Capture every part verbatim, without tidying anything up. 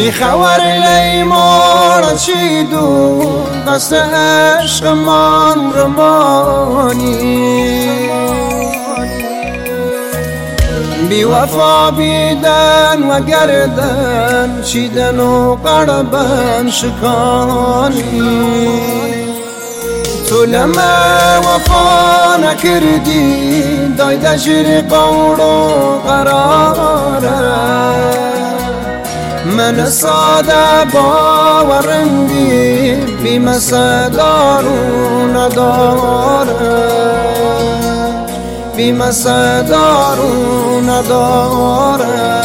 خبر لیمار چی دون قصد عشق من رمانی بی وفا بیدن و گردن چیدن و قربن شکانی تو لما وفا نکردی دای دجر قول و قراره من ساده باورندی بی مسدارو نداره بی مسدارو نداره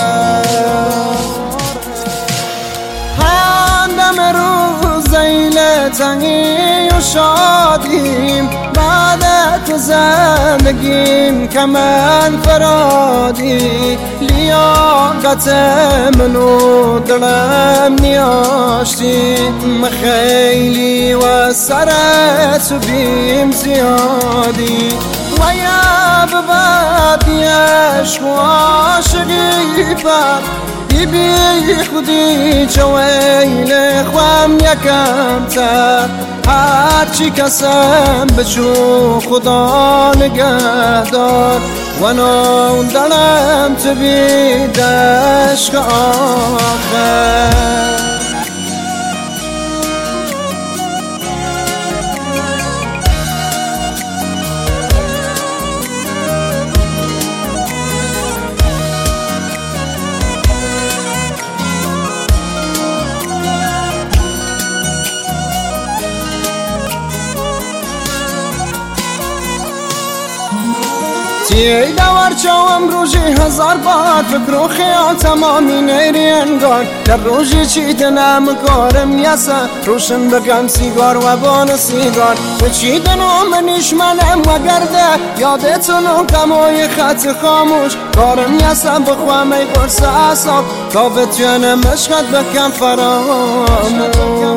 هندم روز زیلتنی و شادیم بعد تو زندگیم کمن فرادی لیاقت منو دلم نیاشتی خیلی و سرت بیم زیادی و یا ببادی عشق و عاشقی فر بی خودی جویل خوام یکم تر هرچی کسم بچو خدا نگهدار و نو دلم تو بید عشق آخر تی دور چوم روزی هزار بار فکر و خیال تمامی نیری انگار در روزی چی دنم کارم یسا روشن بگم سیگار و بان سیگار و چی دنم منیش منم و گرده یادتونو کمای خط خاموش کارم یسا بخوام ای برس اصاب تا بتونم عشقت بکم فراموش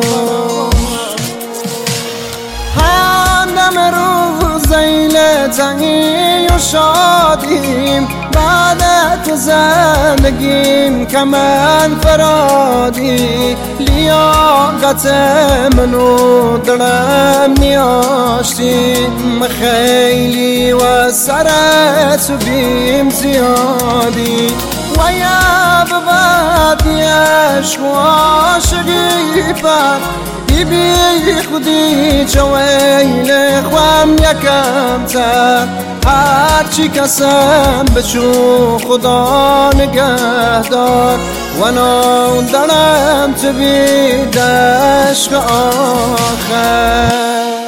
هندم روز زیلتنی و شادیم بعد تو زندگیم کمن فرادی لیاقت منو دلم نیاشتی خیلی و سرت بیم زیادی و یا ببادی عشق و عاشقی فر بی خودی جویل خوام یکم تر هرچی کسم بچو خدا نگهدار و نو دلم تو بید عشق آخر